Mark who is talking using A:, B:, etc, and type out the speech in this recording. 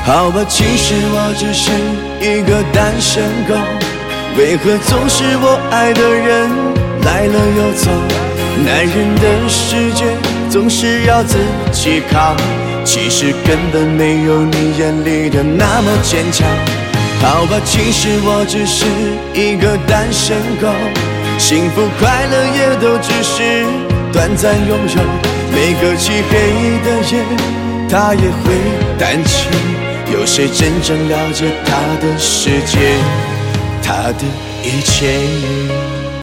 A: 好吧，其实我只是一个单身狗，为何总是我爱的人来了又走？男人的世界总是要自己扛，其实根本没有你眼里的那么坚强。好吧，其实我只是一个单身狗，幸福快乐也都只是短暂拥有。每个漆黑的夜，他也会担心，有谁真正了解他的世界，他的一切。